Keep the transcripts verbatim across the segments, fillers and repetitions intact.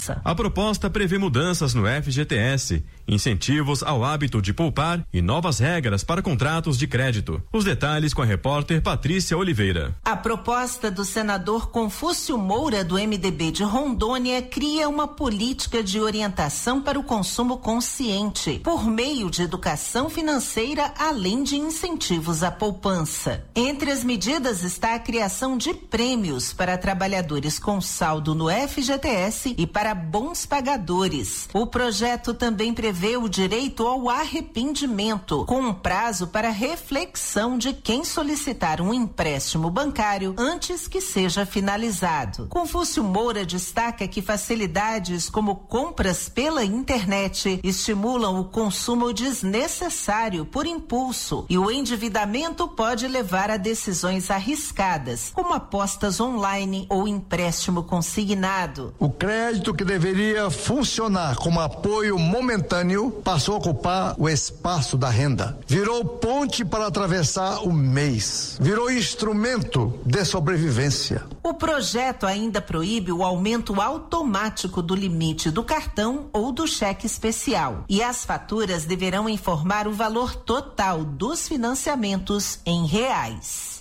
A proposta prevê mudanças no F G T S, incentivos ao hábito de poupar e novas regras para contratos de crédito. Os detalhes com a repórter Patrícia Oliveira. A proposta do senador Confúcio Moura, do M D B de Rondônia, cria uma política de orientação para o consumo consciente, por meio de educação financeira, além de incentivos à poupança. Entre as medidas está a criação de prêmios para trabalhadores com saldo no F G T S e para bons pagadores. O projeto também prevê o direito ao arrependimento, com um prazo para reflexão de quem solicitar um empréstimo bancário antes que seja finalizado. Confúcio Moura destaca que facilidades como compras pela internet estimulam o consumo desnecessário por impulso e o endividamento pode levar a decisões arriscadas, como apostas online ou empréstimo consignado. O crédito que deveria funcionar como apoio momentâneo passou a ocupar o espaço da renda. Virou ponte para atravessar o mês. Virou instrumento de sobrevivência. O projeto ainda proíbe o aumento automático do limite do cartão ou do cheque especial. E as faturas deverão informar o valor total dos financiamentos em reais.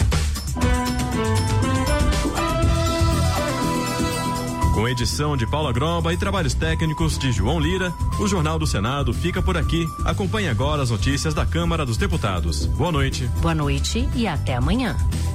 Com edição de Paula Gromba e trabalhos técnicos de João Lira, o Jornal do Senado fica por aqui. Acompanhe agora as notícias da Câmara dos Deputados. Boa noite. Boa noite e até amanhã.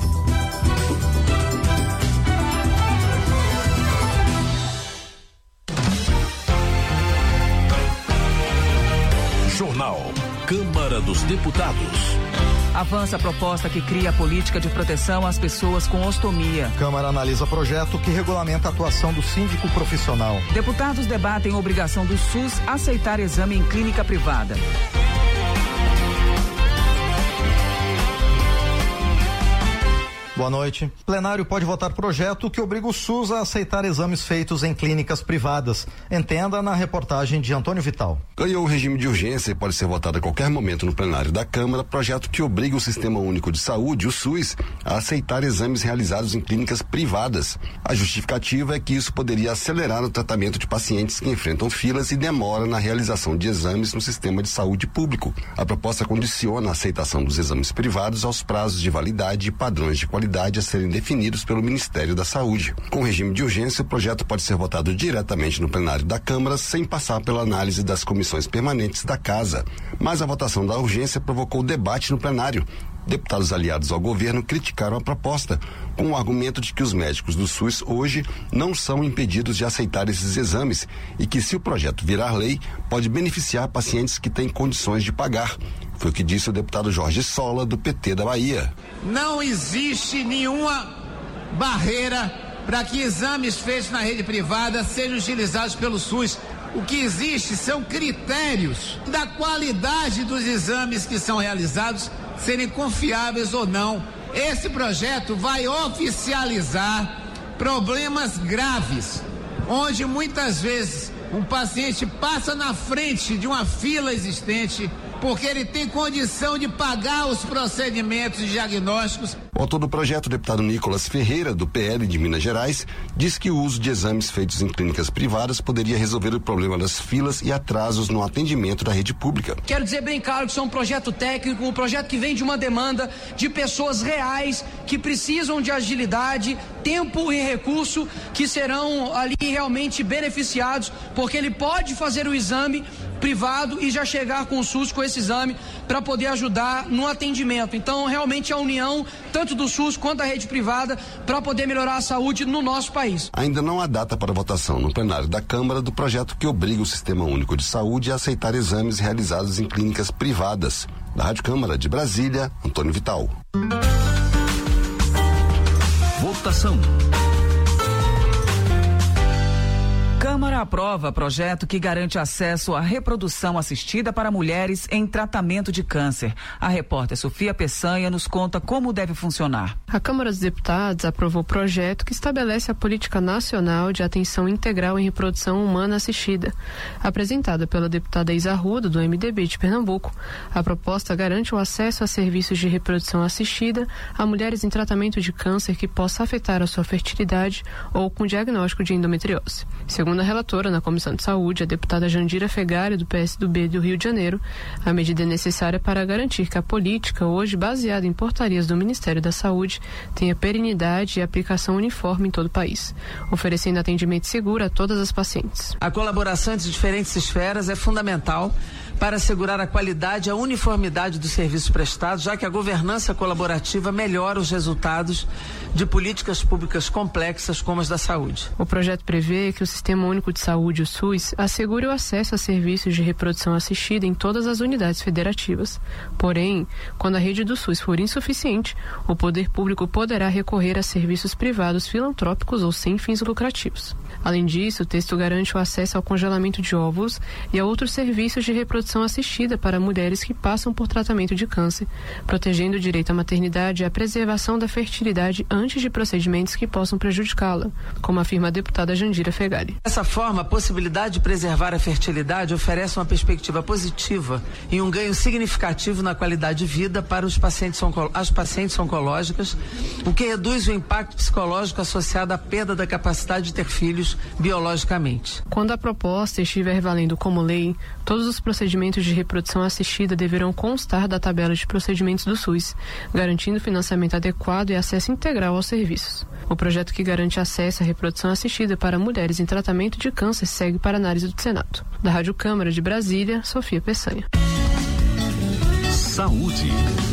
Jornal Câmara dos Deputados. Avança a proposta que cria a política de proteção às pessoas com ostomia. Câmara analisa projeto que regulamenta a atuação do síndico profissional. Deputados debatem a obrigação do SUS aceitar exame em clínica privada. Boa noite. Plenário pode votar projeto que obriga o SUS a aceitar exames feitos em clínicas privadas. Entenda na reportagem de Antônio Vital. Ganhou o regime de urgência e pode ser votado a qualquer momento no plenário da Câmara projeto que obriga o Sistema Único de Saúde, o SUS, a aceitar exames realizados em clínicas privadas. A justificativa é que isso poderia acelerar o tratamento de pacientes que enfrentam filas e demora na realização de exames no sistema de saúde público. A proposta condiciona a aceitação dos exames privados aos prazos de validade e padrões de qualidade a serem definidos pelo Ministério da Saúde. Com regime de urgência, o projeto pode ser votado diretamente no plenário da Câmara sem passar pela análise das comissões permanentes da Casa. Mas a votação da urgência provocou debate no plenário. Deputados aliados ao governo criticaram a proposta, com o argumento de que os médicos do SUS hoje não são impedidos de aceitar esses exames e que, se o projeto virar lei, pode beneficiar pacientes que têm condições de pagar. Foi o que disse o deputado Jorge Sola, do P T da Bahia. Não existe nenhuma barreira para que exames feitos na rede privada sejam utilizados pelo SUS. O que existe são critérios da qualidade dos exames que são realizados serem confiáveis ou não. Esse projeto vai oficializar problemas graves, onde muitas vezes um paciente passa na frente de uma fila existente porque ele tem condição de pagar os procedimentos e diagnósticos. O autor do projeto, o deputado Nicolas Ferreira, do P L de Minas Gerais, diz que o uso de exames feitos em clínicas privadas poderia resolver o problema das filas e atrasos no atendimento da rede pública. Quero dizer bem claro que isso é um projeto técnico, um projeto que vem de uma demanda de pessoas reais que precisam de agilidade, tempo e recurso, que serão ali realmente beneficiados, porque ele pode fazer o exame privado e já chegar com o SUS com esse exame para poder ajudar no atendimento. Então, realmente, a união tanto do SUS quanto da rede privada para poder melhorar a saúde no nosso país. Ainda não há data para votação no plenário da Câmara do projeto que obriga o Sistema Único de Saúde a aceitar exames realizados em clínicas privadas. Da Rádio Câmara de Brasília, Antônio Vital. Votação. Câmara aprova projeto que garante acesso à reprodução assistida para mulheres em tratamento de câncer. A repórter Sofia Peçanha nos conta como deve funcionar. A Câmara dos Deputados aprovou o projeto que estabelece a Política Nacional de Atenção Integral em Reprodução Humana Assistida. Apresentada pela deputada Isa Arruda, do M D B de Pernambuco, a proposta garante o acesso a serviços de reprodução assistida a mulheres em tratamento de câncer que possa afetar a sua fertilidade ou com diagnóstico de endometriose. Segundo a relatora na Comissão de Saúde, a deputada Jandira Fegali, do P S do B do Rio de Janeiro, a medida é necessária para garantir que a política, hoje baseada em portarias do Ministério da Saúde, tenha perenidade e aplicação uniforme em todo o país, oferecendo atendimento seguro a todas as pacientes. A colaboração entre diferentes esferas é fundamental para assegurar a qualidade e a uniformidade dos serviços prestados, já que a governança colaborativa melhora os resultados de políticas públicas complexas como as da saúde. O projeto prevê que o Sistema Único de Saúde, o SUS, assegure o acesso a serviços de reprodução assistida em todas as unidades federativas. Porém, quando a rede do SUS for insuficiente, o poder público poderá recorrer a serviços privados filantrópicos ou sem fins lucrativos. Além disso, o texto garante o acesso ao congelamento de óvulos e a outros serviços de reprodução assistida para mulheres que passam por tratamento de câncer, protegendo o direito à maternidade e à preservação da fertilidade antes de procedimentos que possam prejudicá-la, como afirma a deputada Jandira Fegali. Dessa forma, a possibilidade de preservar a fertilidade oferece uma perspectiva positiva e um ganho significativo na qualidade de vida para os pacientes onco- as pacientes oncológicas, o que reduz o impacto psicológico associado à perda da capacidade de ter filhos biologicamente. Quando a proposta estiver valendo como lei, todos os procedimentos de reprodução assistida deverão constar da tabela de procedimentos do SUS, garantindo financiamento adequado e acesso integral aos serviços. O projeto que garante acesso à reprodução assistida para mulheres em tratamento de câncer segue para análise do Senado. Da Rádio Câmara de Brasília, Sofia Peçanha. Saúde.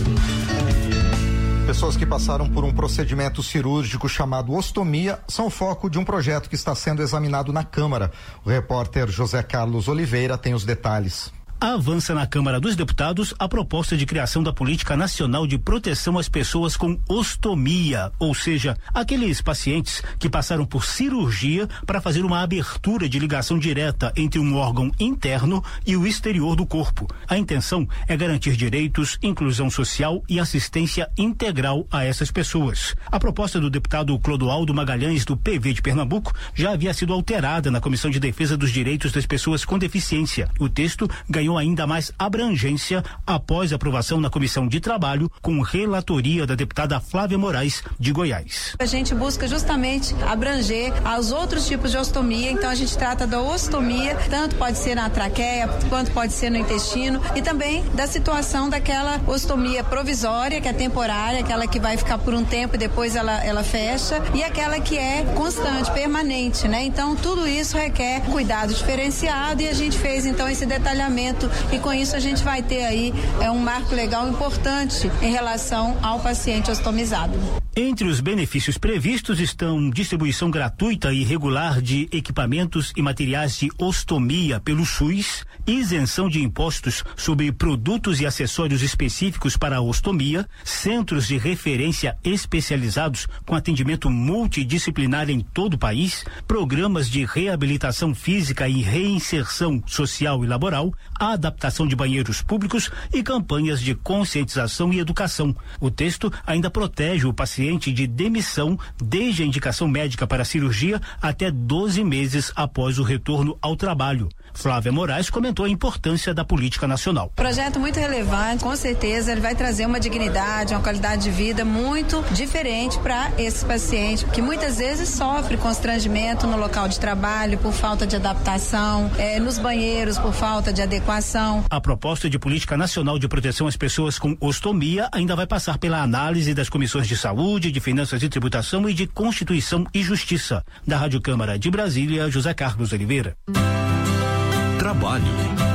Pessoas que passaram por um procedimento cirúrgico chamado ostomia são foco de um projeto que está sendo examinado na Câmara. O repórter José Carlos Oliveira tem os detalhes. Avança na Câmara dos Deputados a proposta de criação da Política Nacional de Proteção às Pessoas com Ostomia, ou seja, aqueles pacientes que passaram por cirurgia para fazer uma abertura de ligação direta entre um órgão interno e o exterior do corpo. A intenção é garantir direitos, inclusão social e assistência integral a essas pessoas. A proposta do deputado Clodoaldo Magalhães, do P V de Pernambuco, já havia sido alterada na Comissão de Defesa dos Direitos das Pessoas com Deficiência. O texto ganhou ainda mais abrangência após a aprovação na Comissão de Trabalho, com relatoria da deputada Flávia Moraes, de Goiás. A gente busca justamente abranger aos outros tipos de ostomia, então a gente trata da ostomia, tanto pode ser na traqueia, quanto pode ser no intestino, e também da situação daquela ostomia provisória, que é temporária, aquela que vai ficar por um tempo e depois ela, ela fecha, e aquela que é constante, permanente, né? Então tudo isso requer cuidado diferenciado e a gente fez então esse detalhamento e com isso a gente vai ter aí é, um marco legal importante em relação ao paciente ostomizado. Entre os benefícios previstos estão distribuição gratuita e regular de equipamentos e materiais de ostomia pelo SUS, isenção de impostos sobre produtos e acessórios específicos para a ostomia, centros de referência especializados com atendimento multidisciplinar em todo o país, programas de reabilitação física e reinserção social e laboral, a adaptação de banheiros públicos e campanhas de conscientização e educação. O texto ainda protege o paciente de demissão desde a indicação médica para a cirurgia até doze meses após o retorno ao trabalho. Flávia Moraes comentou a importância da política nacional. Projeto muito relevante, com certeza ele vai trazer uma dignidade, uma qualidade de vida muito diferente para esse paciente, que muitas vezes sofre constrangimento no local de trabalho por falta de adaptação, é, nos banheiros por falta de adequação. A proposta de política nacional de proteção às pessoas com ostomia ainda vai passar pela análise das comissões de saúde, de finanças e tributação e de Constituição e Justiça. Da Rádio Câmara de Brasília, José Carlos Oliveira. Trabalho.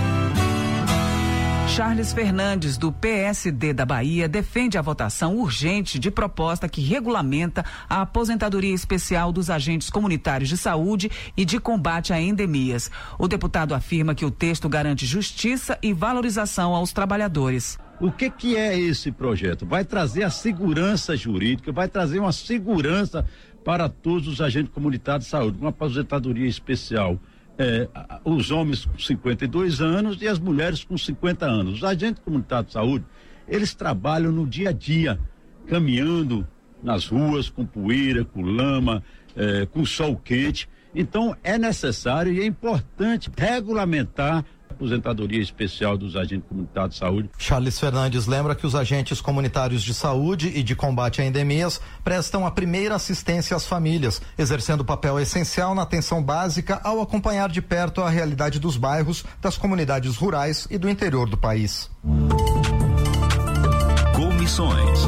Charles Fernandes, do P S D da Bahia, defende a votação urgente de proposta que regulamenta a aposentadoria especial dos agentes comunitários de saúde e de combate a endemias. O deputado afirma que o texto garante justiça e valorização aos trabalhadores. O que que é esse projeto? Vai trazer a segurança jurídica, vai trazer uma segurança para todos os agentes comunitários de saúde, uma aposentadoria especial. É, os homens com cinquenta e dois anos e as mulheres com cinquenta anos. Os agentes comunitários de saúde, eles trabalham no dia a dia, caminhando nas ruas com poeira, com lama, é, com sol quente. Então é necessário e é importante regulamentar aposentadoria especial dos agentes comunitários de saúde. Charles Fernandes lembra que os agentes comunitários de saúde e de combate a endemias prestam a primeira assistência às famílias, exercendo papel essencial na atenção básica ao acompanhar de perto a realidade dos bairros, das comunidades rurais e do interior do país. Comissões.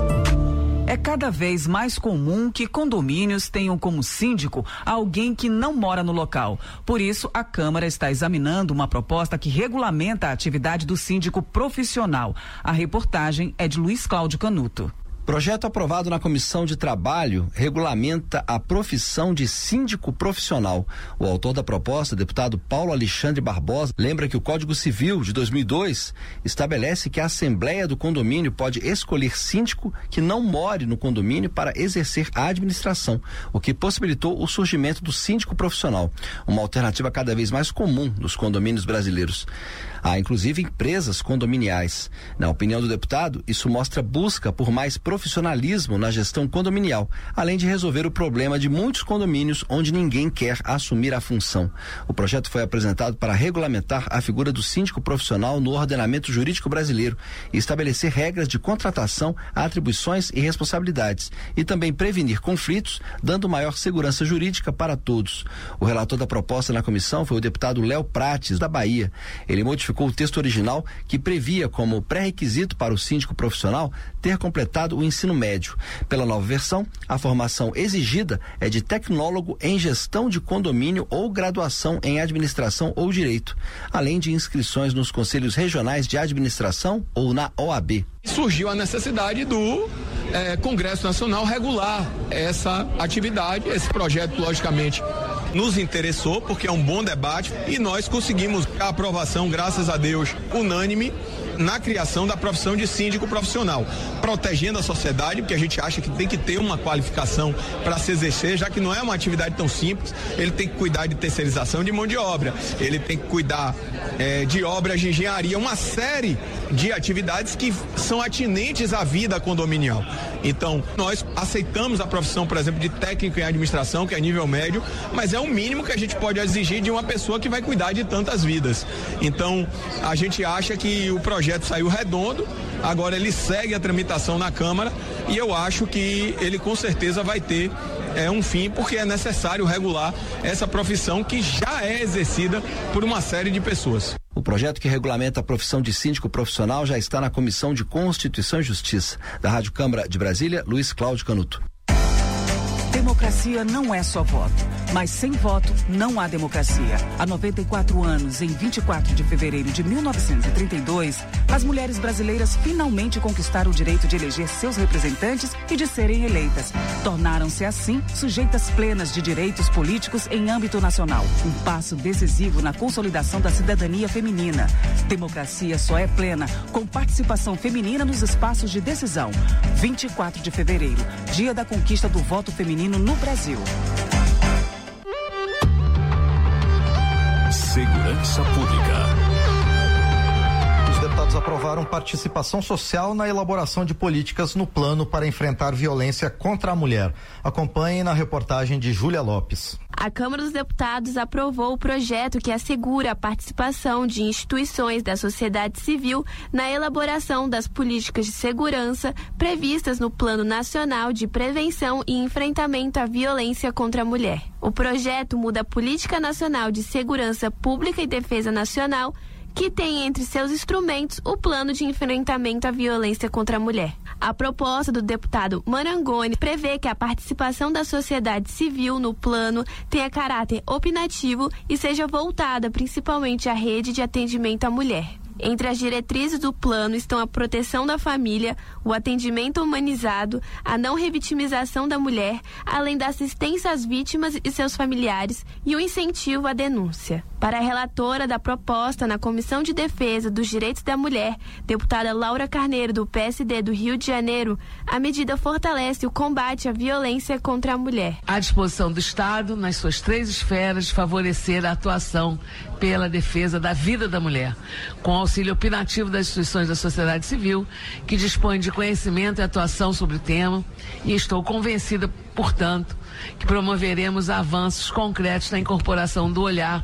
É cada vez mais comum que condomínios tenham como síndico alguém que não mora no local. Por isso, a Câmara está examinando uma proposta que regulamenta a atividade do síndico profissional. A reportagem é de Luiz Cláudio Canuto. Projeto aprovado na Comissão de Trabalho regulamenta a profissão de síndico profissional. O autor da proposta, deputado Paulo Alexandre Barbosa, lembra que o Código Civil de dois mil e dois estabelece que a Assembleia do Condomínio pode escolher síndico que não more no condomínio para exercer a administração, o que possibilitou o surgimento do síndico profissional, uma alternativa cada vez mais comum nos condomínios brasileiros. Há inclusive empresas condominiais. Na opinião do deputado, isso mostra busca por mais profissionalismo na gestão condominial, além de resolver o problema de muitos condomínios onde ninguém quer assumir a função. O projeto foi apresentado para regulamentar a figura do síndico profissional no ordenamento jurídico brasileiro e estabelecer regras de contratação, atribuições e responsabilidades, e também prevenir conflitos, dando maior segurança jurídica para todos. O relator da proposta na comissão foi o deputado Léo Prates, da Bahia. Ele modificou o texto original que previa como pré-requisito para o síndico profissional ter completado o ensino médio. Pela nova versão, a formação exigida é de tecnólogo em gestão de condomínio ou graduação em administração ou direito, além de inscrições nos conselhos regionais de administração ou na O A B. Surgiu a necessidade do eh, Congresso Nacional regular essa atividade. Esse projeto, logicamente, nos interessou porque é um bom debate e nós conseguimos a aprovação, graças a Deus, unânime na criação da profissão de síndico profissional, protegendo a sociedade, porque a gente acha que tem que ter uma qualificação para se exercer, já que não é uma atividade tão simples. Ele tem que cuidar de terceirização de mão de obra, ele tem que cuidar eh, de obras de engenharia, uma série de atividades que são atinentes à vida condominial. Então, nós aceitamos a profissão, por exemplo, de técnico em administração, que é nível médio, mas é o mínimo que a gente pode exigir de uma pessoa que vai cuidar de tantas vidas. Então, a gente acha que o projeto O projeto saiu redondo, agora ele segue a tramitação na Câmara e eu acho que ele com certeza vai ter é, um fim, porque é necessário regular essa profissão que já é exercida por uma série de pessoas. O projeto que regulamenta a profissão de síndico profissional já está na Comissão de Constituição e Justiça. Da Rádio Câmara de Brasília, Luiz Cláudio Canuto. Democracia não é só voto, mas sem voto não há democracia. Há noventa e quatro anos, em vinte e quatro de fevereiro de mil novecentos e trinta e dois, as mulheres brasileiras finalmente conquistaram o direito de eleger seus representantes e de serem eleitas. Tornaram-se, assim, sujeitas plenas de direitos políticos em âmbito nacional. Um passo decisivo na consolidação da cidadania feminina. Democracia só é plena com participação feminina nos espaços de decisão. vinte e quatro de fevereiro, dia da conquista do voto feminino no Brasil. Segurança Pública. Os deputados aprovaram participação social na elaboração de políticas no plano para enfrentar violência contra a mulher. Acompanhe na reportagem de Júlia Lopes. A Câmara dos Deputados aprovou o projeto que assegura a participação de instituições da sociedade civil na elaboração das políticas de segurança previstas no Plano Nacional de Prevenção e Enfrentamento à Violência contra a Mulher. O projeto muda a Política Nacional de Segurança Pública e Defesa Nacional, que tem entre seus instrumentos o Plano de Enfrentamento à Violência contra a Mulher. A proposta do deputado Marangoni prevê que a participação da sociedade civil no plano tenha caráter opinativo e seja voltada principalmente à rede de atendimento à mulher. Entre as diretrizes do plano estão a proteção da família, o atendimento humanizado, a não revitimização da mulher, além da assistência às vítimas e seus familiares e o incentivo à denúncia. Para a relatora da proposta na Comissão de Defesa dos Direitos da Mulher, deputada Laura Carneiro, do P S D do Rio de Janeiro, a medida fortalece o combate à violência contra a mulher. À disposição do Estado, nas suas três esferas, de favorecer a atuação pela defesa da vida da mulher, com auxílio opinativo das instituições da sociedade civil, que dispõem de conhecimento e atuação sobre o tema, e estou convencida, portanto, que promoveremos avanços concretos na incorporação do olhar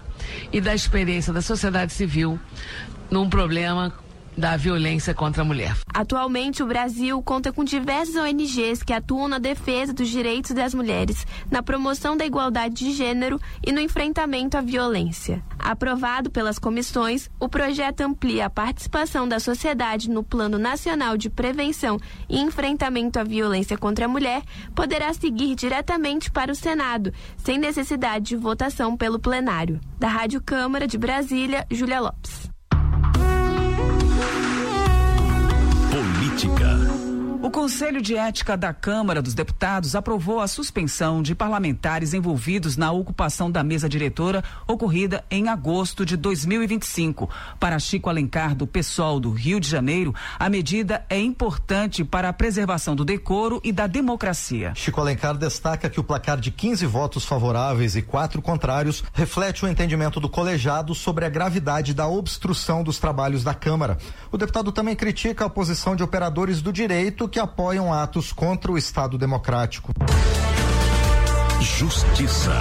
e da experiência da sociedade civil num problema da violência contra a mulher. Atualmente, o Brasil conta com diversas O N Gs que atuam na defesa dos direitos das mulheres, na promoção da igualdade de gênero e no enfrentamento à violência. Aprovado pelas comissões, o projeto amplia a participação da sociedade no Plano Nacional de Prevenção e Enfrentamento à Violência contra a Mulher, poderá seguir diretamente para o Senado, sem necessidade de votação pelo plenário. Da Rádio Câmara de Brasília, Júlia Lopes. O Conselho de Ética da Câmara dos Deputados aprovou a suspensão de parlamentares envolvidos na ocupação da mesa diretora ocorrida em agosto de dois mil e vinte e cinco. Para Chico Alencar, do PSOL do Rio de Janeiro, a medida é importante para a preservação do decoro e da democracia. Chico Alencar destaca que o placar de quinze votos favoráveis e quatro contrários reflete o entendimento do colegiado sobre a gravidade da obstrução dos trabalhos da Câmara. O deputado também critica a posição de operadores do direito que apoiam atos contra o Estado democrático. Justiça.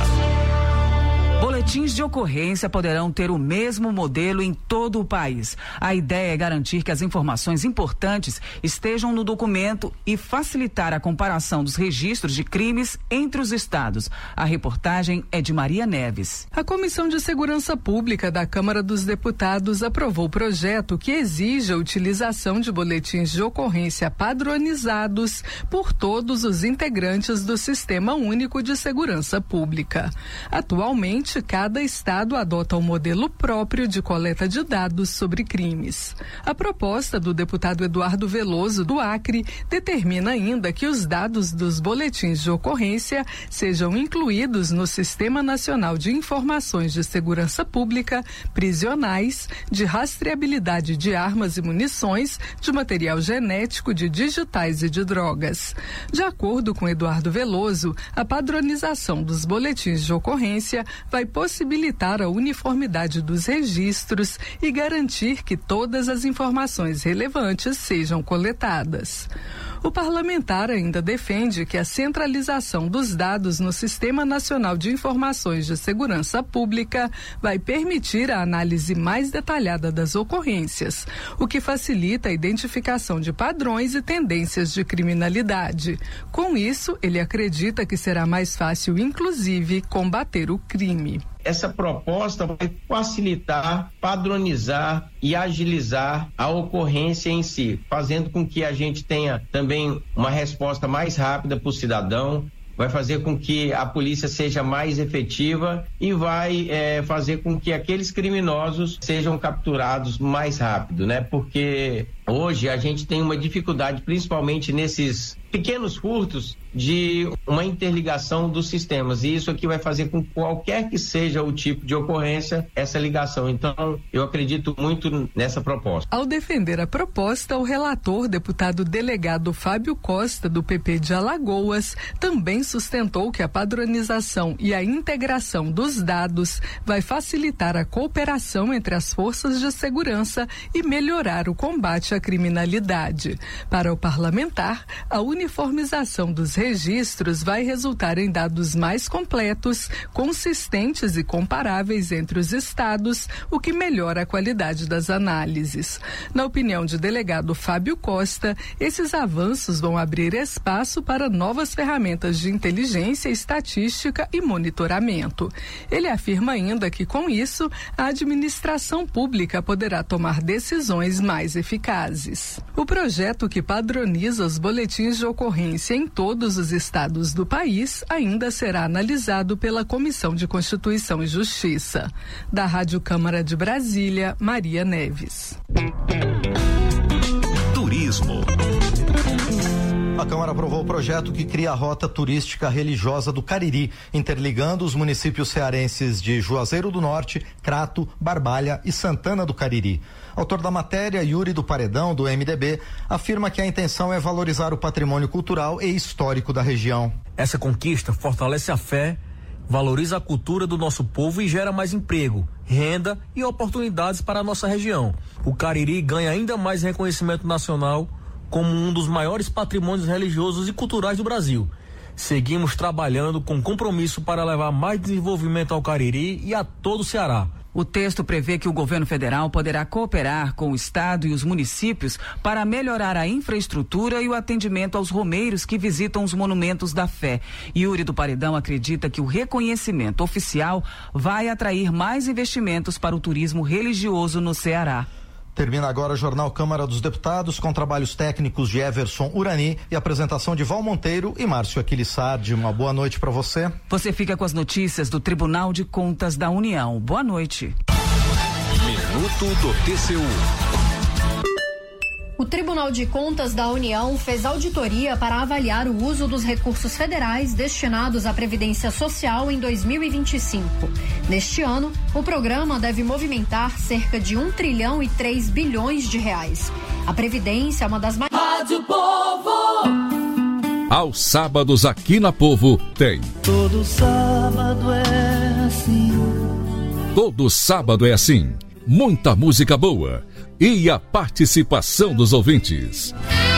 Boletins de ocorrência poderão ter o mesmo modelo em todo o país. A ideia é garantir que as informações importantes estejam no documento e facilitar a comparação dos registros de crimes entre os estados. A reportagem é de Maria Neves. A Comissão de Segurança Pública da Câmara dos Deputados aprovou o projeto que exige a utilização de boletins de ocorrência padronizados por todos os integrantes do Sistema Único de Segurança Pública. Atualmente, cada estado adota um modelo próprio de coleta de dados sobre crimes. A proposta do deputado Eduardo Veloso, do Acre, determina ainda que os dados dos boletins de ocorrência sejam incluídos no Sistema Nacional de Informações de Segurança Pública, prisionais, de rastreabilidade de armas e munições, de material genético, de digitais e de drogas. De acordo com Eduardo Veloso, a padronização dos boletins de ocorrência vai possibilitar a uniformidade dos registros e garantir que todas as informações relevantes sejam coletadas. O parlamentar ainda defende que a centralização dos dados no Sistema Nacional de Informações de Segurança Pública vai permitir a análise mais detalhada das ocorrências, o que facilita a identificação de padrões e tendências de criminalidade. Com isso, ele acredita que será mais fácil, inclusive, combater o crime. Essa proposta vai facilitar, padronizar e agilizar a ocorrência em si, fazendo com que a gente tenha também uma resposta mais rápida para o cidadão, vai fazer com que a polícia seja mais efetiva e vai é, fazer com que aqueles criminosos sejam capturados mais rápido, né? Porque hoje a gente tem uma dificuldade, principalmente nesses pequenos furtos, de uma interligação dos sistemas, e isso aqui vai fazer com que qualquer que seja o tipo de ocorrência, essa ligação. Então, eu acredito muito nessa proposta. Ao defender a proposta, o relator, deputado delegado Fábio Costa, do P P de Alagoas, também sustentou que a padronização e a integração dos dados vai facilitar a cooperação entre as forças de segurança e melhorar o combate à criminalidade. Para o parlamentar, a uniformização dos registros vai resultar em dados mais completos, consistentes e comparáveis entre os estados, o que melhora a qualidade das análises. Na opinião de delegado Fábio Costa, esses avanços vão abrir espaço para novas ferramentas de inteligência, estatística e monitoramento. Ele afirma ainda que, com isso, a administração pública poderá tomar decisões mais eficazes. O projeto que padroniza os boletins de ocorrência em todos os estados do país ainda será analisado pela Comissão de Constituição e Justiça. Da Rádio Câmara de Brasília, Maria Neves. Turismo. A Câmara aprovou o projeto que cria a rota turística religiosa do Cariri, interligando os municípios cearenses de Juazeiro do Norte, Crato, Barbalha e Santana do Cariri. Autor da matéria, Yuri do Paredão, do M D B, afirma que a intenção é valorizar o patrimônio cultural e histórico da região. Essa conquista fortalece a fé, valoriza a cultura do nosso povo e gera mais emprego, renda e oportunidades para a nossa região. O Cariri ganha ainda mais reconhecimento nacional como um dos maiores patrimônios religiosos e culturais do Brasil. Seguimos trabalhando com compromisso para levar mais desenvolvimento ao Cariri e a todo o Ceará. O texto prevê que o governo federal poderá cooperar com o estado e os municípios para melhorar a infraestrutura e o atendimento aos romeiros que visitam os monumentos da fé. Yuri do Paredão acredita que o reconhecimento oficial vai atrair mais investimentos para o turismo religioso no Ceará. Termina agora o Jornal Câmara dos Deputados com trabalhos técnicos de Everson Urani e apresentação de Val Monteiro e Márcio Aquilissardi. Uma boa noite para você. Você fica com as notícias do Tribunal de Contas da União. Boa noite. Minuto do T C U. O Tribunal de Contas da União fez auditoria para avaliar o uso dos recursos federais destinados à Previdência Social em dois mil e vinte e cinco. Neste ano, o programa deve movimentar cerca de um trilhão e três bilhões de reais. A Previdência é uma das mais... Rádio Povo! Aos sábados aqui na Povo tem. Todo sábado é assim. Todo sábado é assim. Muita música boa. E a participação dos ouvintes.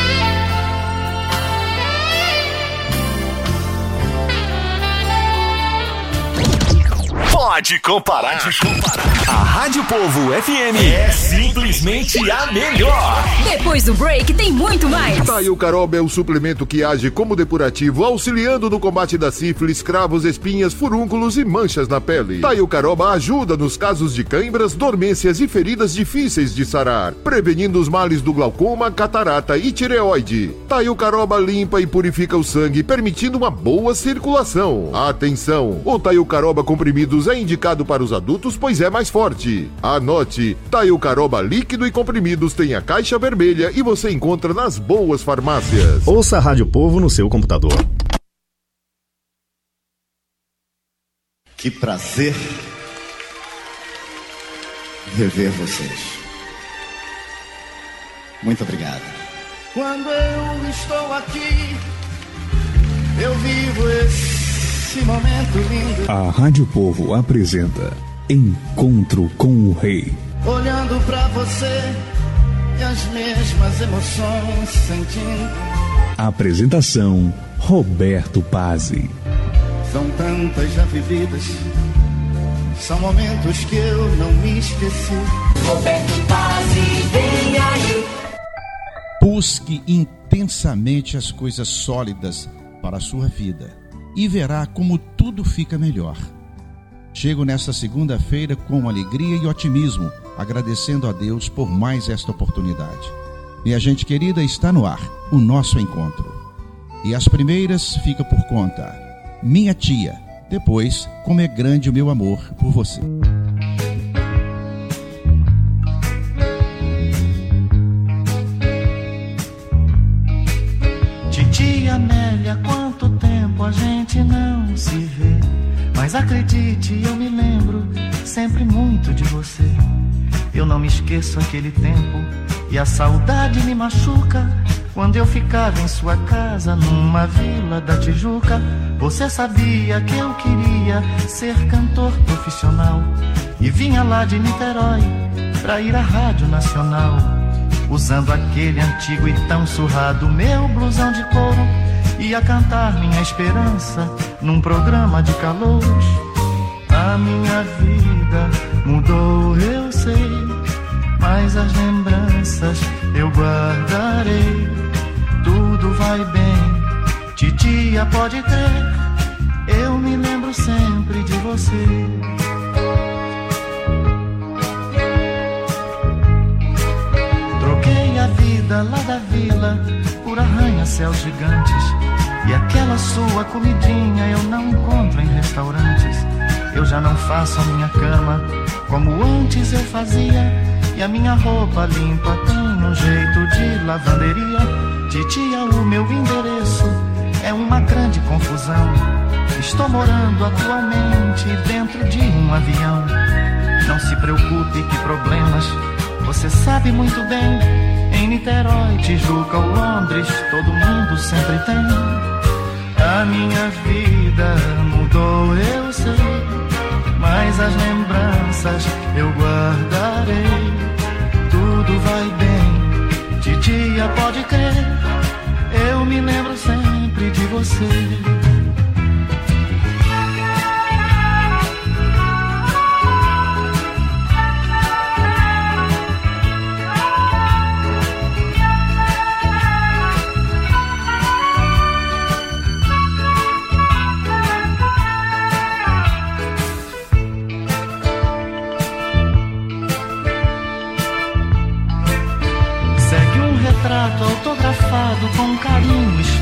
Pode comparar. Pode comparar. A Rádio Povo F M é simplesmente a melhor. Depois do break tem muito mais. Taio Caroba é o suplemento que age como depurativo, auxiliando no combate da sífilis, cravos, espinhas, furúnculos e manchas na pele. Taio Caroba ajuda nos casos de cãibras, dormências e feridas difíceis de sarar, prevenindo os males do glaucoma, catarata e tireoide. Taio Caroba limpa e purifica o sangue, permitindo uma boa circulação. Atenção! O Taio Caroba comprimidos é indicado para os adultos, pois é mais forte. Anote, Taio Caroba líquido e comprimidos tem a caixa vermelha e você encontra nas boas farmácias. Ouça a Rádio Povo no seu computador. Que prazer rever vocês. Muito obrigado. Quando eu estou aqui, eu vivo esse momento lindo. A Rádio Povo apresenta Encontro com o Rei. Olhando pra você e as mesmas emoções sentindo. Apresentação Roberto Pazzi. São tantas já vividas, são momentos que eu não me esqueci. Roberto Pazzi, vem aí. Busque intensamente as coisas sólidas para a sua vida e verá como tudo fica melhor. Chego nesta segunda-feira com alegria e otimismo, agradecendo a Deus por mais esta oportunidade. Minha gente querida, está no ar o nosso encontro. E as primeiras fica por conta. Minha tia, depois, como é grande o meu amor por você. Titia Amélia, quanto tempo a gente não se vê. Mas acredite, eu me lembro sempre muito de você. Eu não me esqueço aquele tempo e a saudade me machuca. Quando eu ficava em sua casa, numa vila da Tijuca. Você sabia que eu queria ser cantor profissional e vinha lá de Niterói pra ir à Rádio Nacional, usando aquele antigo e tão surrado meu blusão de couro. Ia cantar minha esperança num programa de calouros. A minha vida mudou, eu sei, mas as lembranças eu guardarei. Tudo vai bem, titia pode crer, eu me lembro sempre de você. Troquei a vida lá da vila por arranha-céus gigantes, e aquela sua comidinha eu não encontro em restaurantes. Eu já não faço a minha cama como antes eu fazia, e a minha roupa limpa tem um jeito de lavanderia. Titia, o meu endereço é uma grande confusão. Estou morando atualmente dentro de um avião. Não se preocupe, que problemas você sabe muito bem. Em Niterói, Tijuca ou Londres, todo mundo sempre tem. A minha vida mudou, eu sei, mas as lembranças eu guardarei. Tudo vai bem, titia pode crer, eu me lembro sempre de você.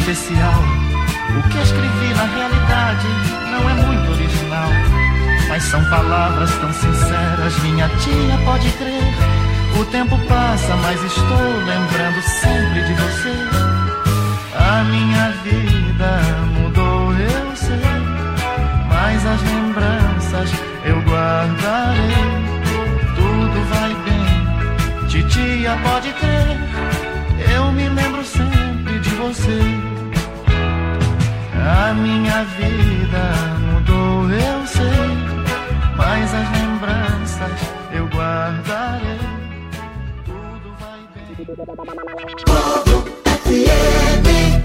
especial. O que escrevi na realidade não é muito original, mas são palavras tão sinceras, minha tia pode crer. O tempo passa, mas estou lembrando sempre de você. A minha vida mudou, eu sei, mas as lembranças eu guardarei. Tudo vai bem, titia pode crer, eu me lembro sempre de você. A minha vida mudou, eu sei, mas as lembranças eu guardarei. Tudo vai bem. Povo F M.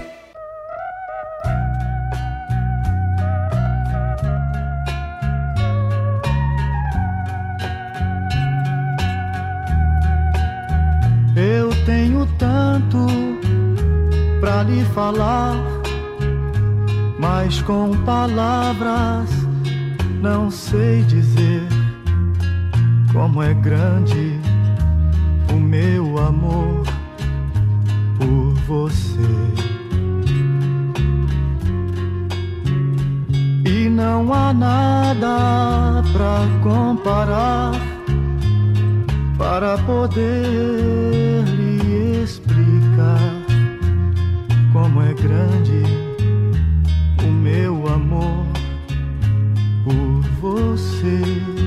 Eu tenho tanto pra lhe falar, mas com palavras não sei dizer como é grande o meu amor por você. E não há nada pra comparar para poder lhe explicar como é grande o meu amor por você.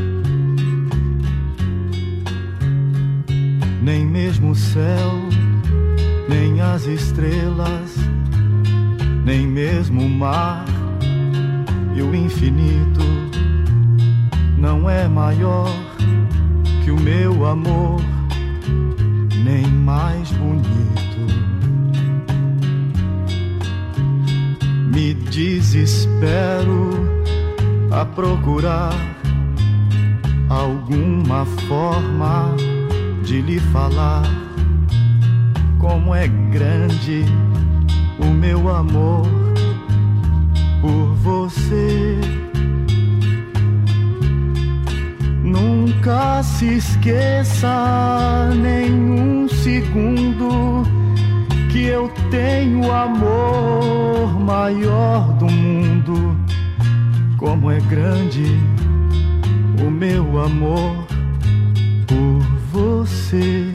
Nem mesmo o céu, nem as estrelas, nem mesmo o mar e o infinito não é maior que o meu amor, nem mais bonito. Me desespero a procurar alguma forma de lhe falar como é grande o meu amor por você. Nunca se esqueça nem um segundo que eu tenho o amor maior do mundo. Como é grande o meu amor por você.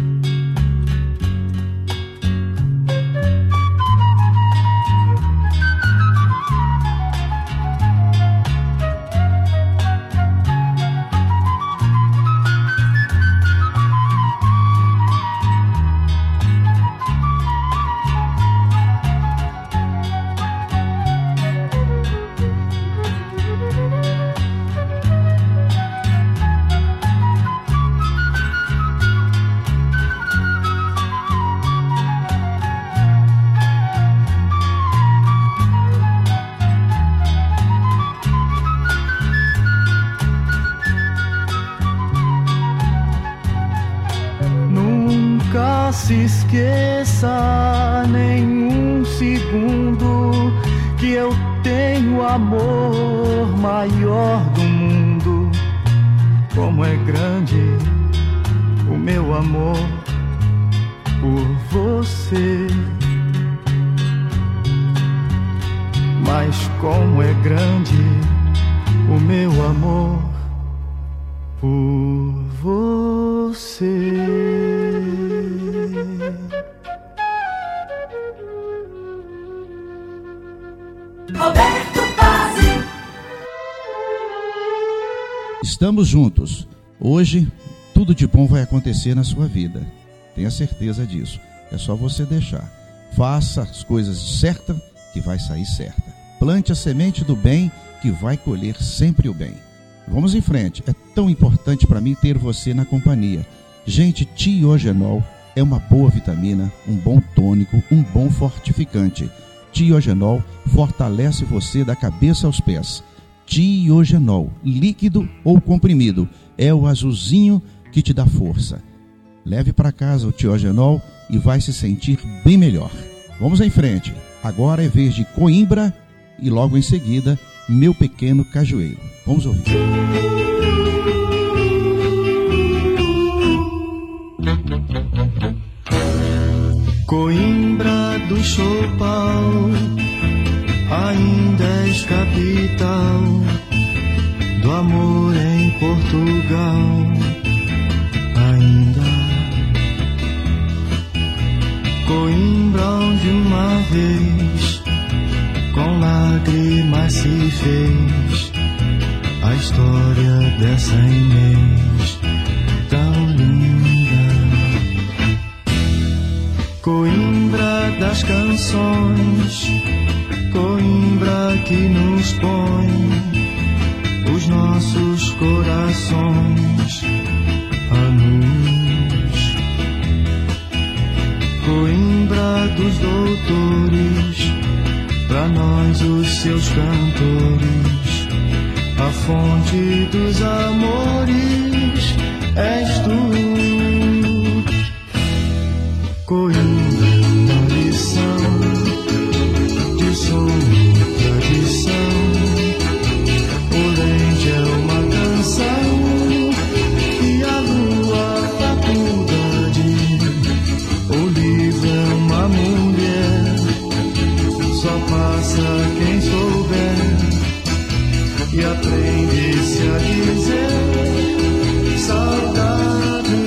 Se esqueça nem um segundo que eu tenho o amor maior do mundo. Como é grande o meu amor por você. Mas como é grande o meu amor por você. Roberto Pazzi. Estamos juntos. Hoje, tudo de bom vai acontecer na sua vida. Tenha certeza disso. É só você deixar. Faça as coisas certas que vai sair certa. Plante a semente do bem que vai colher sempre o bem. Vamos em frente. É tão importante para mim ter você na companhia. Gente, Tiogenol é uma boa vitamina, um bom tônico, um bom fortificante. Tiogenol fortalece você da cabeça aos pés. Tiogenol, líquido ou comprimido, é o azulzinho que te dá força. Leve para casa o Tiogenol e vai se sentir bem melhor. Vamos em frente. Agora é vez de Coimbra e logo em seguida, Meu Pequeno Cajueiro. Vamos ouvir. Coimbra do São Paulo ainda és capital do amor em Portugal. Ainda Coimbra, onde uma vez com lágrimas se fez a história dessa Inês tão linda. Coimbra das canções, Coimbra que nos põe os nossos corações a luz. Coimbra dos doutores, pra nós os seus cantores, a fonte dos amores és tu. Coimbra é uma lição de som e tradição. Olente é uma canção e a lua faculdade. O livro é uma mulher, só passa quem souber e aprende-se a dizer saudade.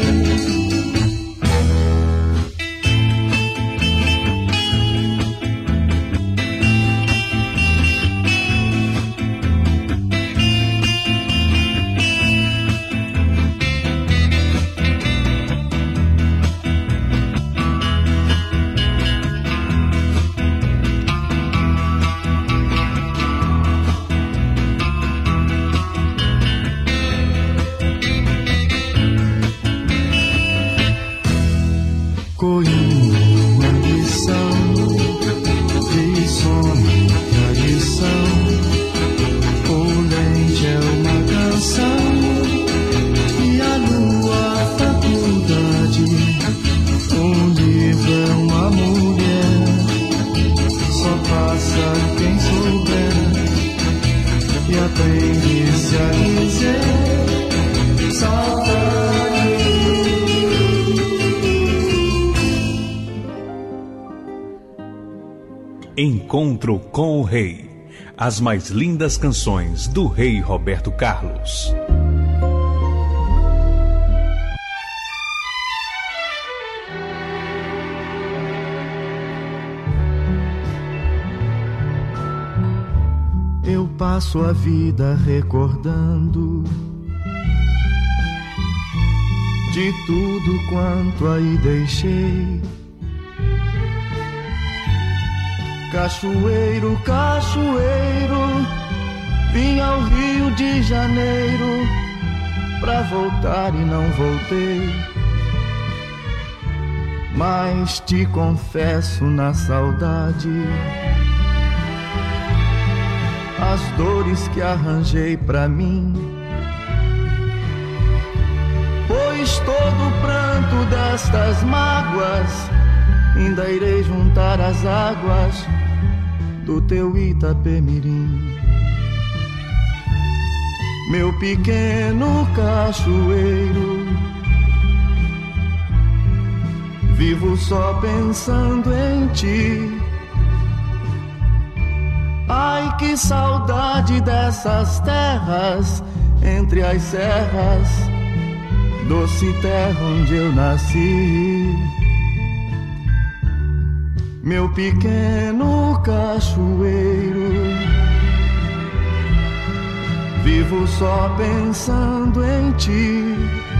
Encontro com o Rei. As mais lindas canções do Rei Roberto Carlos. Eu passo a vida recordando de tudo quanto aí deixei. Cachoeiro, cachoeiro, vim ao Rio de Janeiro pra voltar e não voltei. Mas te confesso na saudade as dores que arranjei pra mim. Pois todo o pranto destas mágoas ainda irei juntar as águas do teu Itapemirim. Meu pequeno cachoeiro, vivo só pensando em ti. Ai, que saudade dessas terras entre as serras, doce terra onde eu nasci. Meu pequeno cachoeiro, vivo só pensando em ti.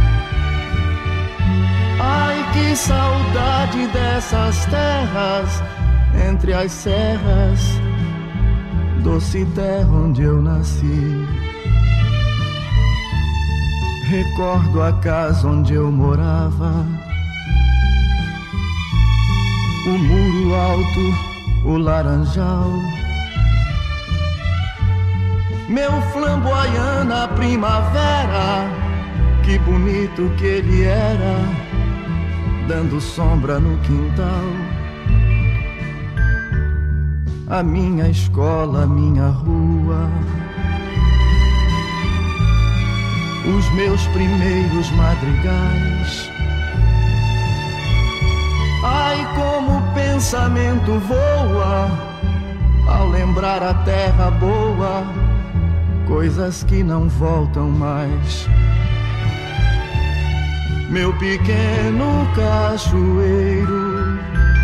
Ai, que saudade dessas terras entre as serras, doce terra onde eu nasci. Recordo a casa onde eu morava, o muro alto, o laranjal, meu flamboyant na primavera, que bonito que ele era, dando sombra no quintal. A minha escola, a minha rua, os meus primeiros madrigais. Ai, como penso pensamento voa ao lembrar a terra boa, coisas que não voltam mais. Meu pequeno cachoeiro,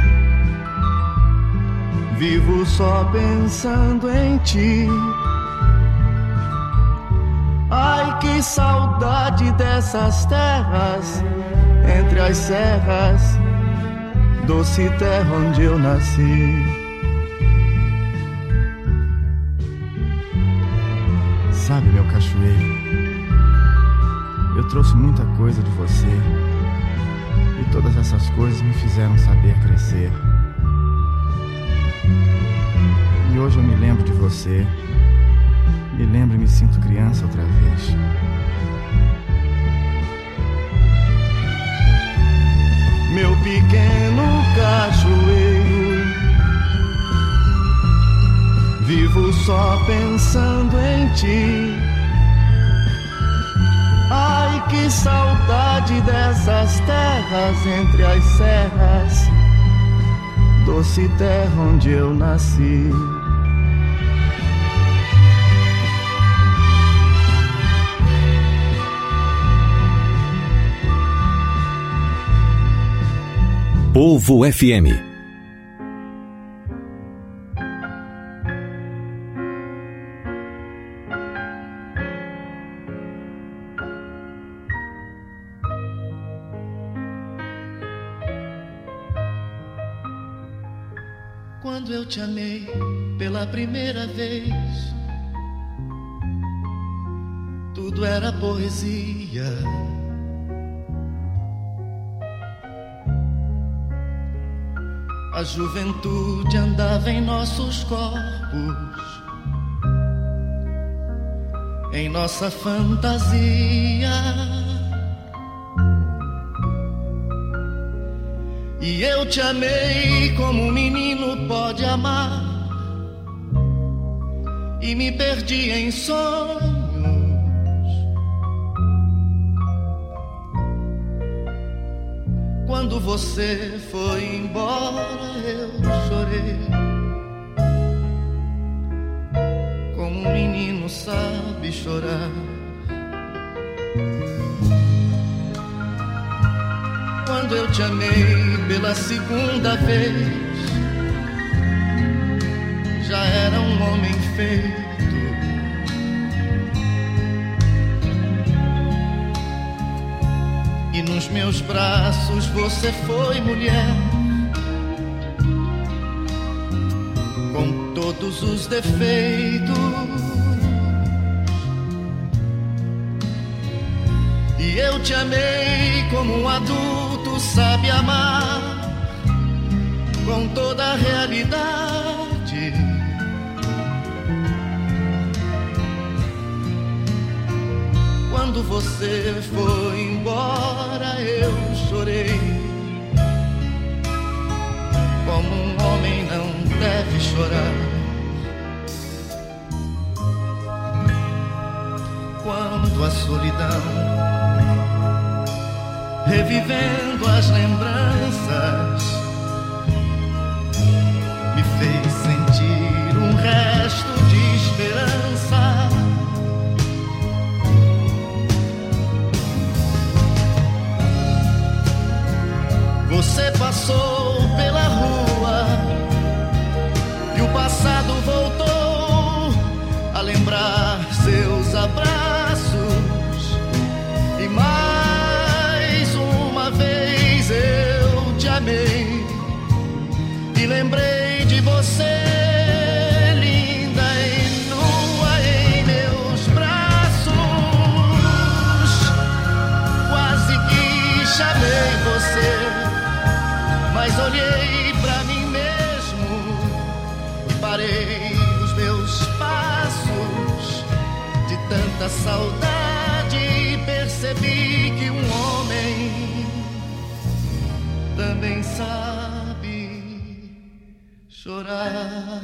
vivo só pensando em ti. Ai, que saudade dessas terras, entre as serras, doce terra onde eu nasci. Sabe, meu cachoeiro, eu trouxe muita coisa de você, e todas essas coisas me fizeram saber crescer. E hoje eu me lembro de você, me lembro e me sinto criança outra vez. Meu pequeno cachoeiro, vivo só pensando em ti. Ai, que saudade dessas terras entre as serras, doce terra onde eu nasci. Povo F M. Quando eu te amei pela primeira vez, tudo era poesia. A juventude andava em nossos corpos, em nossa fantasia. E eu te amei como um menino pode amar, e me perdi em sonhos. Quando você foi embora, eu chorei, como um menino sabe chorar. Quando eu te amei pela segunda vez, já era um homem feito. E nos meus braços você foi mulher, com todos os defeitos. E eu te amei como um adulto sabe amar, com toda a realidade. Quando você foi embora, eu chorei, como um homem não deve chorar. Quando a solidão, revivendo as lembranças, me fez sentir um resto de esperança. Você passou pela rua e o passado voltou a lembrar seus abraços. E mais uma vez eu te amei e lembrei de você, linda e nua em meus braços. Quase que chamei você, mas olhei pra mim mesmo e parei os meus passos. De tanta saudade percebi que um homem também sabe chorar.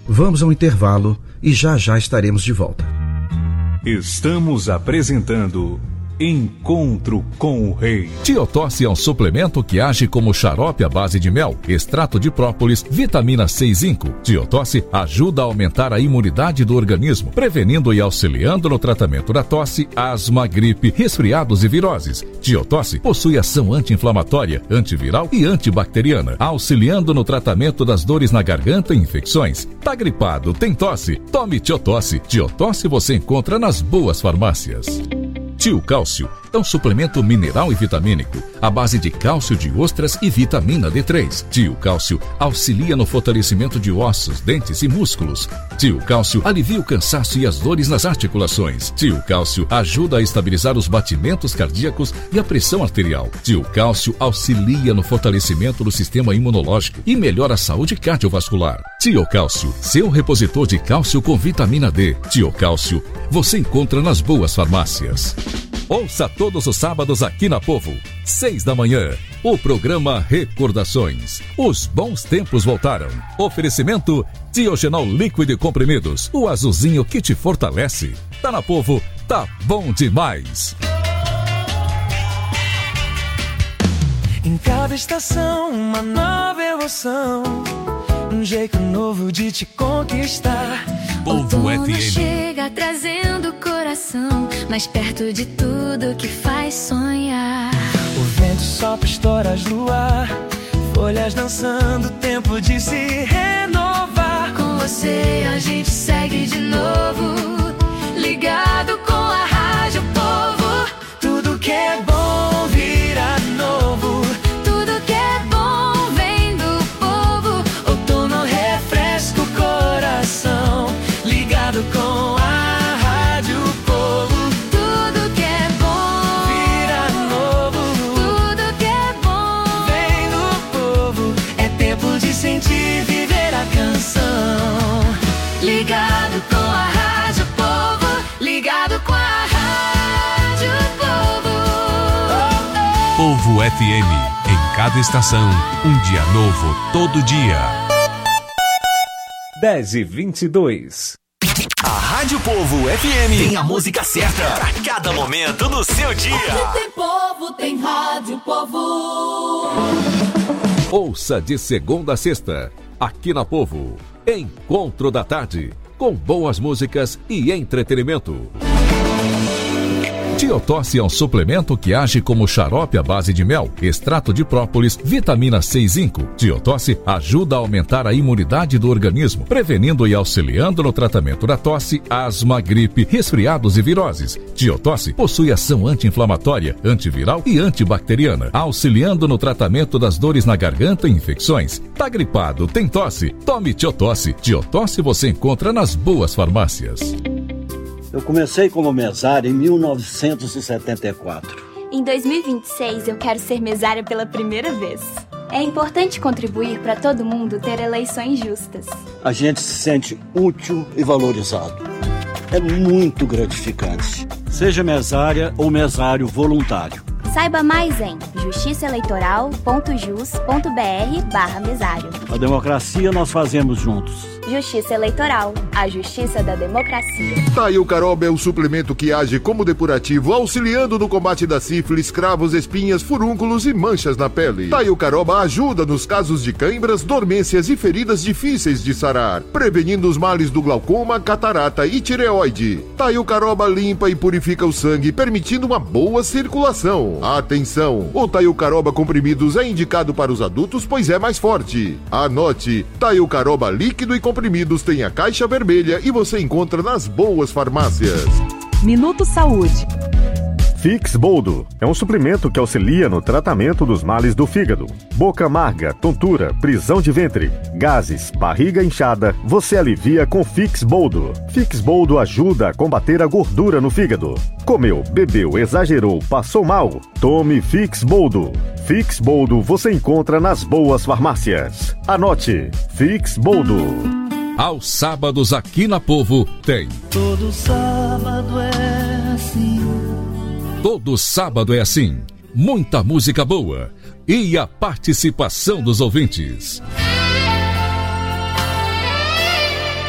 Vamos ao intervalo e já já estaremos de volta. Estamos apresentando Encontro com o Rei. Tiotosse é um suplemento que age como xarope à base de mel, extrato de própolis, vitamina C e zinco. Tiotosse ajuda a aumentar a imunidade do organismo, prevenindo e auxiliando no tratamento da tosse, asma, gripe, resfriados e viroses. Tiotosse possui ação anti-inflamatória, antiviral e antibacteriana, auxiliando no tratamento das dores na garganta e infecções. Tá gripado, tem tosse? Tome Tiotosse. Tiotosse você encontra nas boas farmácias. Tio Cálcio é um suplemento mineral e vitamínico à base de cálcio de ostras e vitamina D três. Tio Cálcio auxilia no fortalecimento de ossos, dentes e músculos. Tio Cálcio alivia o cansaço e as dores nas articulações. Tio Cálcio ajuda a estabilizar os batimentos cardíacos e a pressão arterial. Tio Cálcio auxilia no fortalecimento do sistema imunológico e melhora a saúde cardiovascular. Tio Cálcio, seu repositor de cálcio com vitamina D. Tio Cálcio, você encontra nas boas farmácias. Ouça todos os sábados aqui na Povo, seis da manhã, o programa Recordações. Os bons tempos voltaram. Oferecimento Diogenol líquido e comprimidos, o azulzinho que te fortalece. Tá na Povo, tá bom demais. Em cada estação, uma nova emoção, um jeito novo de te conquistar. Povo F M chega trazendo o coração mais perto de tudo que faz sonhar. O vento sopra estoras no ar, folhas dançando, tempo de se renovar. Com você a gente segue de novo, ligado com a Rádio Povo. Tudo que é bom vira novo, tudo que é bom vem do povo. Outono refresca o coração, ligado com a Rádio Povo. Tudo que é bom vira novo, tudo que é bom vem do povo. É tempo de sentir, viver a canção. Ligado com a Rádio Povo, ligado com a Rádio Povo. Povo F M, em cada estação, um dia novo todo dia. dez e vinte e dois. A Rádio Povo F M tem a música certa pra cada momento do seu dia. Aqui tem povo, tem Rádio Povo. Ouça de segunda a sexta, aqui na Povo, Encontro da Tarde, com boas músicas e entretenimento. Tiotosse é um suplemento que age como xarope à base de mel, extrato de própolis, vitamina C e zinco. Tiotosse ajuda a aumentar a imunidade do organismo, prevenindo e auxiliando no tratamento da tosse, asma, gripe, resfriados e viroses. Tiotosse possui ação anti-inflamatória, antiviral e antibacteriana, auxiliando no tratamento das dores na garganta e infecções. Tá gripado, tem tosse? Tome Tiotosse. Tiotosse você encontra nas boas farmácias. Eu comecei como mesário em mil novecentos e setenta e quatro. Em dois mil e vinte e seis, eu quero ser mesária pela primeira vez. É importante contribuir para todo mundo ter eleições justas. A gente se sente útil e valorizado. É muito gratificante. Seja mesária ou mesário voluntário. Saiba mais em justiçaeleitoral.jus.br barra mesário. A democracia nós fazemos juntos. Justiça Eleitoral, a justiça da democracia. Taio Caroba é o suplemento que age como depurativo, auxiliando no combate da sífilis, cravos, espinhas, furúnculos e manchas na pele. Taio Caroba ajuda nos casos de cãibras, dormências e feridas difíceis de sarar, prevenindo os males do glaucoma, catarata e tireoide. Taio Caroba limpa e purifica o sangue, permitindo uma boa circulação. Atenção! O Taio Caroba comprimidos é indicado para os adultos, pois é mais forte. Anote: Taio Caroba líquido e comprimidos tem a caixa vermelha e você encontra nas boas farmácias. Minuto Saúde. Fix Boldo é um suplemento que auxilia no tratamento dos males do fígado. Boca amarga, tontura, prisão de ventre, gases, barriga inchada, você alivia com Fix Boldo. Fix Boldo ajuda a combater a gordura no fígado. Comeu, bebeu, exagerou, passou mal? Tome Fix Boldo. Fix Boldo você encontra nas boas farmácias. Anote: Fix Boldo. Aos sábados aqui na Povo tem. Todo sábado é assim. Todo sábado é assim. Muita música boa e a participação dos ouvintes.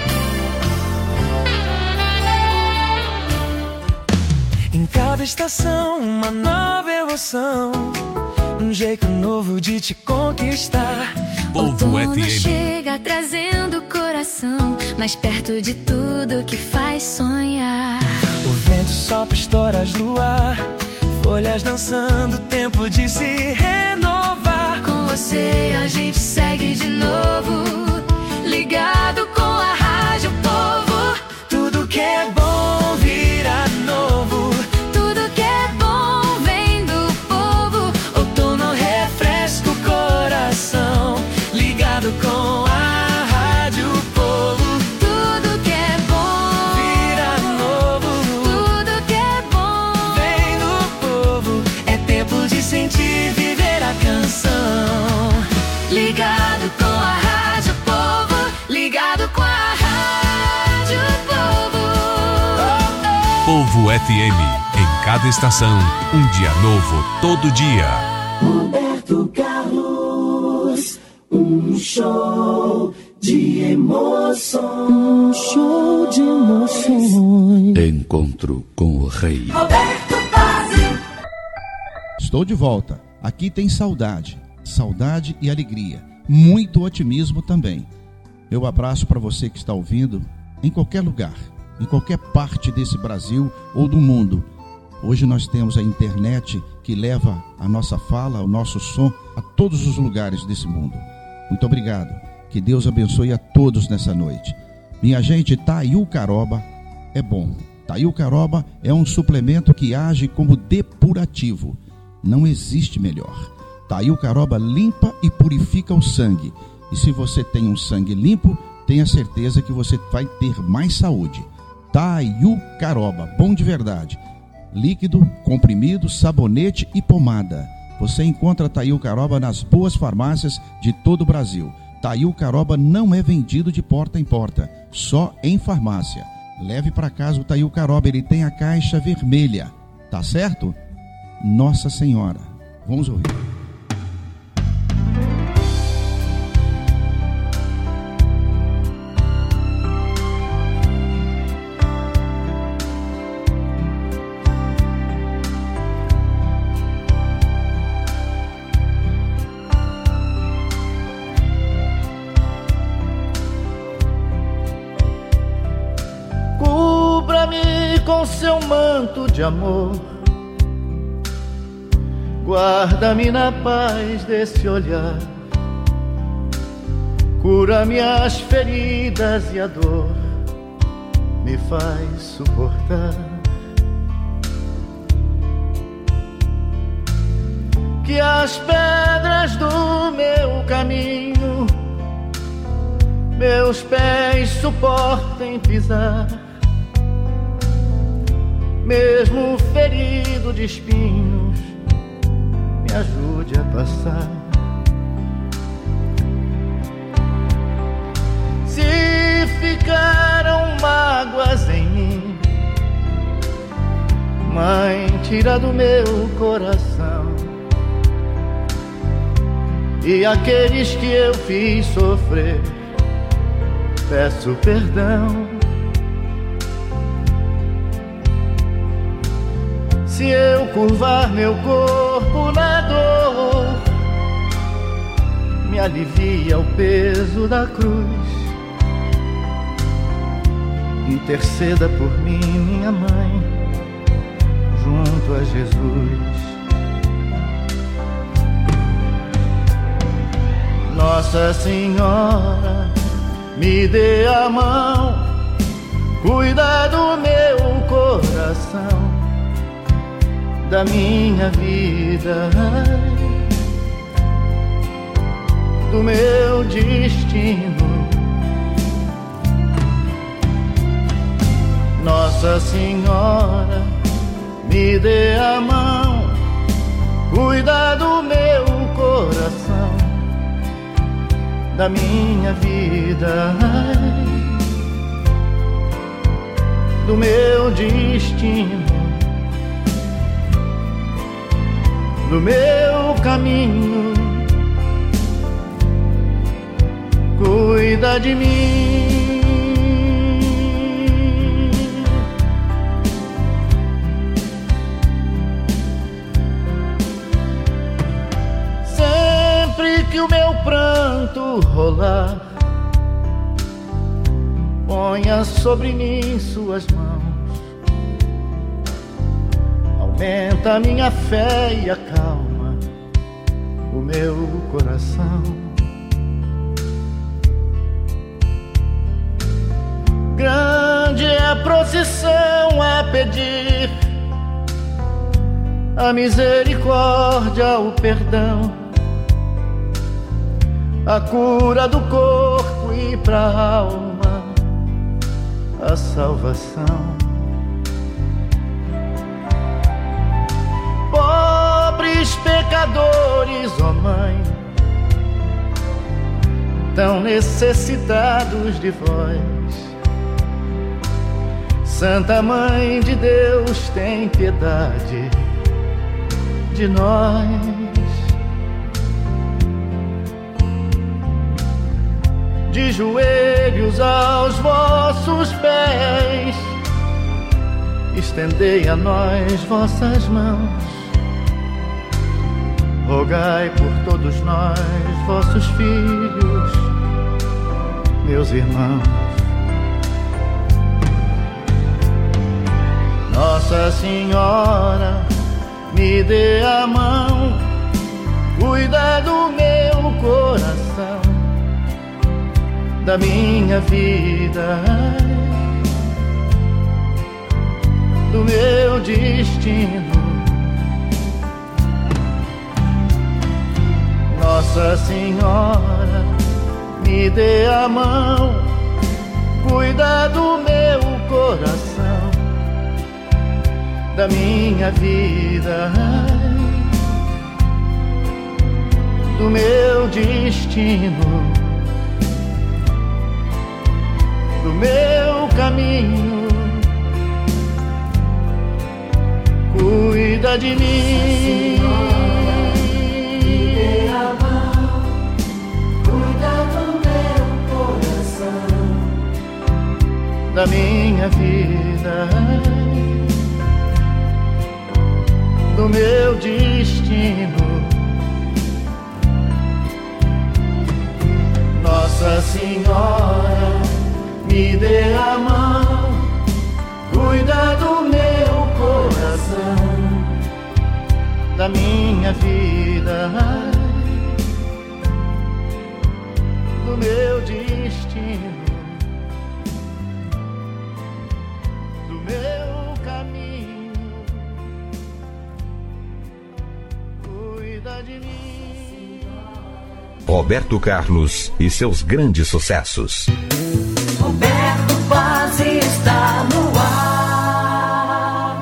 Em cada estação, uma nova emoção, um jeito novo de te conquistar. Povo F M chega trazendo o coração mais perto de tudo que faz sonhar. O vento sopra estoras no ar, folhas dançando, tempo de se renovar. Com você a gente segue de novo, ligado com a Rádio Povo. Tudo que é bom vira novo, tudo que é bom vem do povo. Outono refresca o coração, ligado com a Rádio Povo. Tudo que é bom vira novo, tudo que é bom vem do povo. É tempo de sentir, viver a canção. Ligado com a Rádio Povo, ligado com a Rádio Povo. Povo F M, em cada estação, um dia novo, todo dia. Roberto Carlos, um show de emoções. Um show de emoções. Encontro com o Rei. Roberto Pazzi. Estou de volta. Aqui tem saudade, saudade e alegria, muito otimismo também. Meu abraço para você que está ouvindo em qualquer lugar, em qualquer parte desse Brasil ou do mundo. Hoje nós temos a internet que leva a nossa fala, o nosso som a todos os lugares desse mundo. Muito obrigado. Que Deus abençoe a todos nessa noite. Minha gente, Taiu Caroba é bom. Taiu Caroba é um suplemento que age como depurativo. Não existe melhor. Taiu Caroba limpa e purifica o sangue. E se você tem um sangue limpo, tenha certeza que você vai ter mais saúde. Taiu Caroba, bom de verdade. Líquido, comprimido, sabonete e pomada. Você encontra Taiu Caroba nas boas farmácias de todo o Brasil. Taiu Caroba não é vendido de porta em porta, só em farmácia. Leve para casa o Taiu Caroba, ele tem a caixa vermelha. Tá certo? Nossa Senhora. Vamos ouvir. Com seu manto de amor, guarda-me na paz desse olhar, cura minhas feridas e a dor me faz suportar. Que as pedras do meu caminho meus pés suportem pisar, mesmo ferido de espinhos, me ajude a passar. Se ficaram mágoas em mim, Mãe, tira do meu coração. E aqueles que eu fiz sofrer, peço perdão. Se eu curvar meu corpo na dor, me alivia o peso da cruz. Interceda por mim, minha mãe, junto a Jesus. Nossa Senhora, me dê a mão, cuida do meu coração, da minha vida, do meu destino. Nossa Senhora, me dê a mão, cuida do meu coração, da minha vida, do meu destino. No meu caminho, cuida de mim. meu pranto rolar, ponha sobre mim suas mãos, aumenta minha fé e acalma o meu coração. Grande é a procissão a pedir a misericórdia, o perdão, a cura do corpo e pra alma a salvação. Pobres pecadores, ó Mãe, tão necessitados de vós, Santa Mãe de Deus, tem piedade de nós. De joelhos aos vossos pés, estendei a nós vossas mãos, rogai por todos nós, vossos filhos, meus irmãos. Nossa Senhora, me dê a mão, cuida do meu coração, da minha vida, do meu destino. Nossa Senhora, me dê a mão, cuida do meu coração, da minha vida, do meu destino, do meu caminho. Cuida de mim, me dê a mão, cuida do meu coração, da minha vida, do meu destino. Nossa Senhora, me dê a mão, cuida do meu coração, da minha vida, do meu destino, do meu caminho. Cuida de mim. Roberto Carlos e seus grandes sucessos. Roberto Paz está no ar.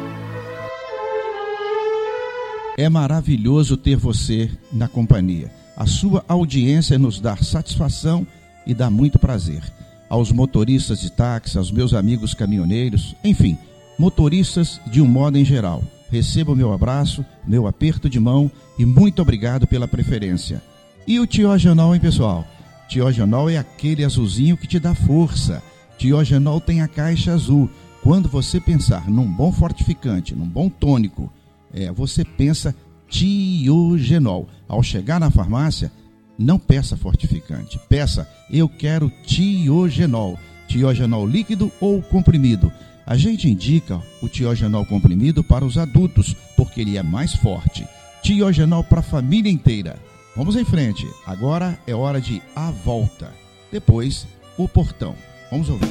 É maravilhoso ter você na companhia. A sua audiência nos dá satisfação e dá muito prazer. Aos motoristas de táxi, aos meus amigos caminhoneiros, enfim, motoristas de um modo em geral, receba o meu abraço, meu aperto de mão e muito obrigado pela preferência. E o Tiogenol, hein, pessoal? Tiogenol é aquele azulzinho que te dá força. Tiogenol tem a caixa azul. Quando você pensar num bom fortificante, num bom tônico, é, você pensa Tiogenol. Ao chegar na farmácia, não peça fortificante. Peça, eu quero Tiogenol. Tiogenol líquido ou comprimido. A gente indica o Tiogenol comprimido para os adultos, porque ele é mais forte. Tiogenol para a família inteira. Vamos em frente. Agora é hora de A Volta. Depois, O Portão. Vamos ouvir.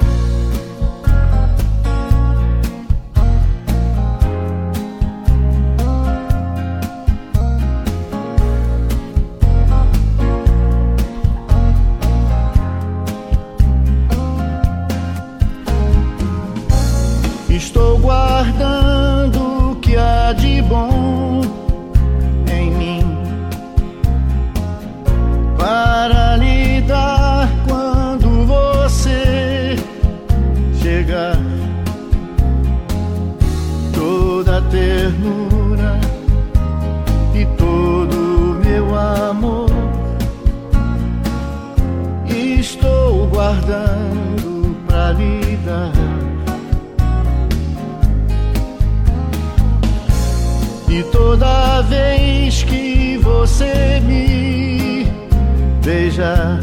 Estou guardando o que há de bom em mim, para lhe dar quando você chegar. Toda a ternura e todo o meu amor estou guardando para lhe dar. E toda vez que você me beijar.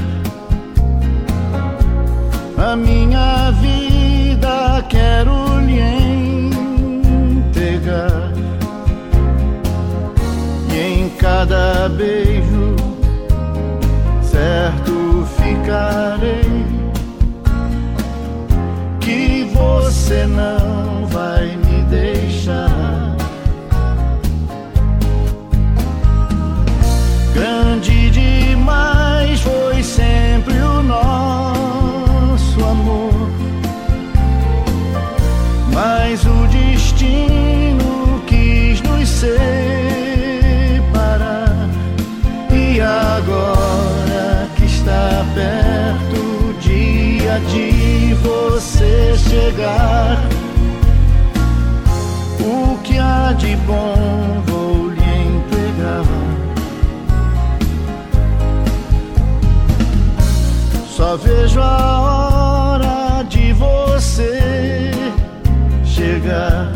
A minha vida quero lhe entregar, e em cada beijo certo ficarei que você não vai me deixar. Grande demais foi sempre o nosso amor, mas o destino quis nos separar. E agora que está perto o dia de você chegar, o que há de bom vou lhe entregar. Só vejo a hora de você chegar,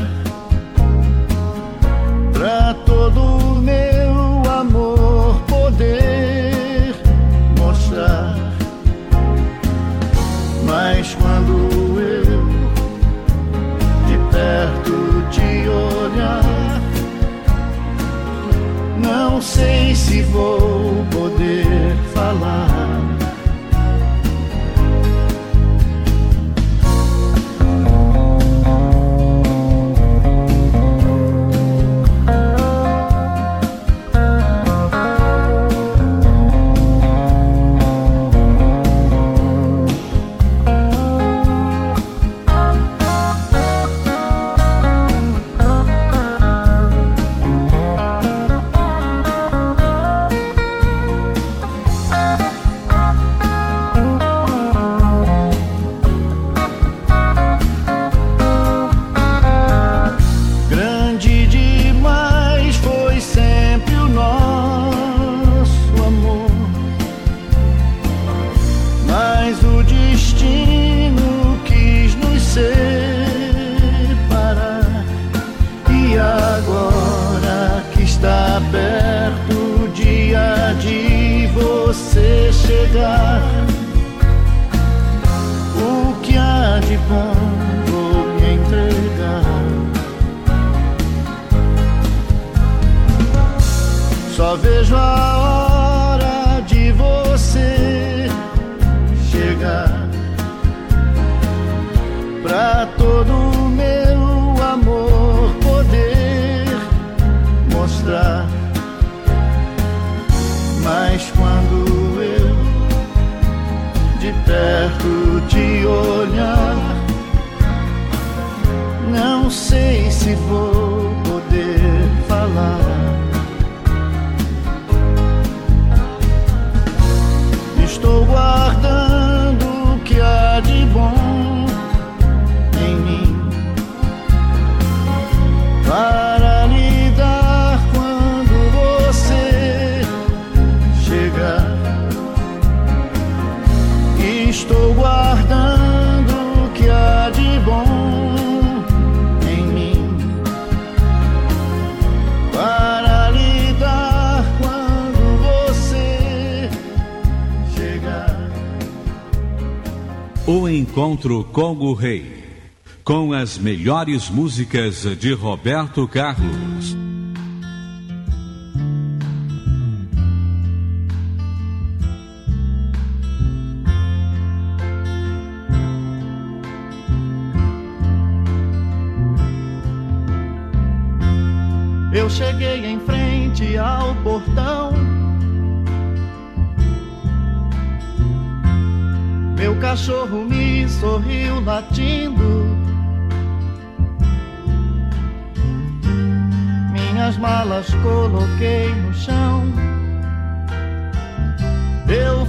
pra todo o meu amor poder mostrar. Mas quando eu de perto te olhar, não sei se vou poder falar. Chegar, o que há de bom vou lhe entregar. Só vejo a hora de você chegar, pra todo o meu amor poder mostrar. Mas quando eu de perto te olhar, não sei se vou poder falar. Estou guardando o que há de bom em mim, para lhe dar quando você chegar. Estou guardando o que há de bom em mim, para lhe dar quando você chegar. O encontro com o Rei, com as melhores músicas de Roberto Carlos. Eu cheguei em frente ao portão, meu cachorro me sorriu latindo, minhas malas coloquei no chão,